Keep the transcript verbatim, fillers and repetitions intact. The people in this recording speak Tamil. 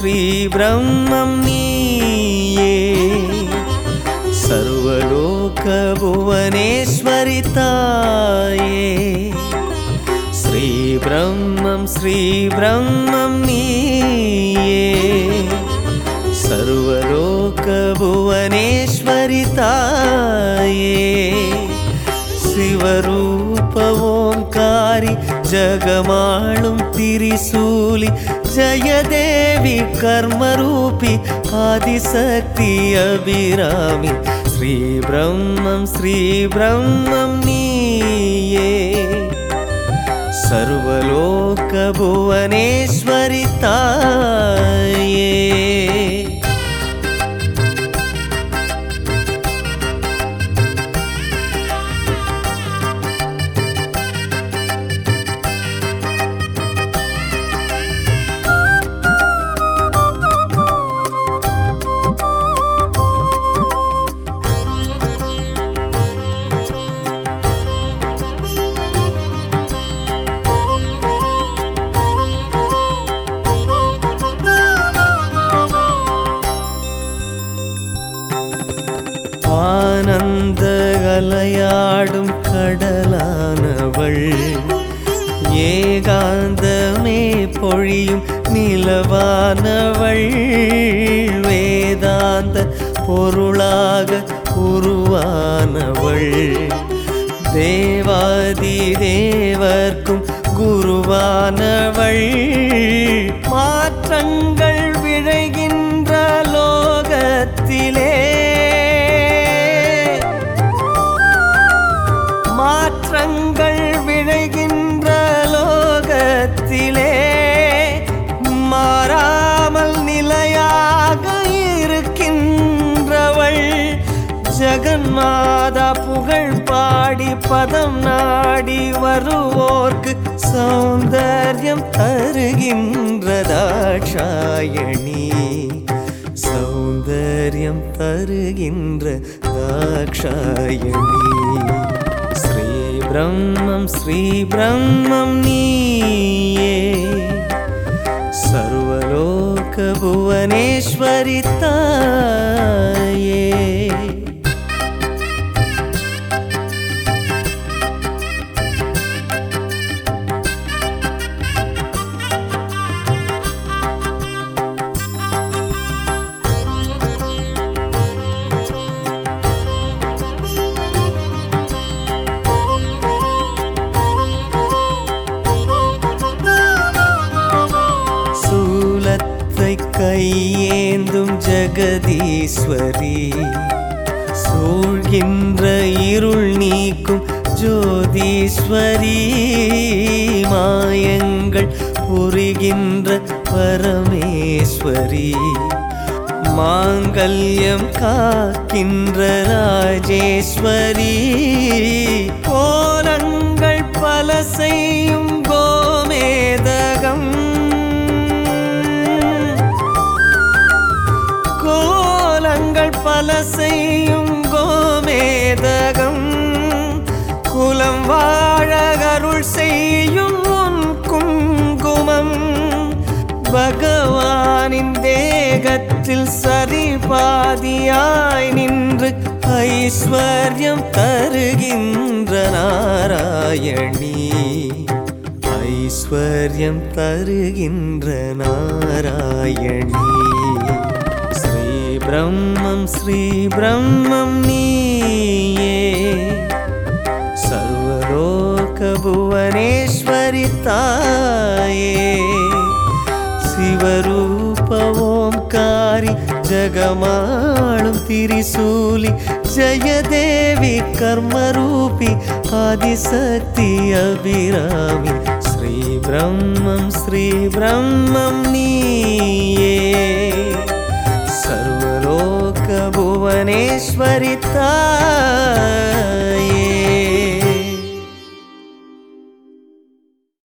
ஸ்ரீ பிரம்மம் நீயே சர்வலோக புவனேஸ்வரி தாயே ஸ்ரீ பிரம்மம் ஸ்ரீ பிரம்மம் நீயே சர்வலோக புவனேஸ்வரி தாயே சிவரூப ஓம்காரி ஜகமாளும் திரிசூலி ஜயதேவி கர்மரூபி ஆதிசக்தி அபிராமி ஸ்ரீ பிரம்மம் ஸ்ரீ பிரம்மம் நீயே சர்வலோக புவனேஸ்வரி தாயே ஆனந்த அலையாடும் கடலானவள் ஏகாந்தமே பொழியும் நிலவானவள் வேதாந்த பொருளாக உருவானவள் தேவாதி தேவர்க்கும் குருவானவள் மாற்றங்கள் விழைகின்ற லோகத்திலே மாற்றங்கள் விழைகின்ற லோகத்திலே மாறாமல் நிலையாக இருக்கின்றவள் ஜெகன்மாதா புகழ் பாடி பதம் நாடி வருவோர்க்கு சௌந்தர்யம் தருகின்ற தாட்சாயணி சௌந்தர்யம் தருகின்ற தாட்சாயணி ஸ்ரீ பிரம்மம் ஸ்ரீ பிரம்மம் நீயே சர்வலோக புவனேஸ்வரி தாயே கையேந்தும் ஜெகதீஸ்வரி சூழ்கின்ற இருள் நீக்கும் ஜோதீஸ்வரி மாயங்கள் புரிகின்ற பரமேஸ்வரி மாங்கல்யம் காக்கின்ற ராஜேஸ்வரி கோலங்கள் பல செய்யும் கோமேதகம் பல செய்யும் கோமேதகம் குலம் வாழ அருள் செய்யும் உன் குங்குமம் பகவானின் தேகத்தில் சரிபாதியாய் நின்று ஐஸ்வர்யம் தருகின்ற நாராயணி ஐஸ்வர்யம் தருகின்ற நாராயணி பிரம்மம் ஸ்ரீ பிரம்மம் நீயே சர்வலோக புவனேஸ்வரி தாயே சிவரூப ஓம்காரி ஜகமாளும் திரிசூலி ஜயதேவி கர்மரூபி ஆதிசக்தி அபிராமி ஸ்ரீ பிரம்மம் ஸ்ரீ பிரம்மம் நீயே சர்வலோக புவனேஸ்வரி தாயே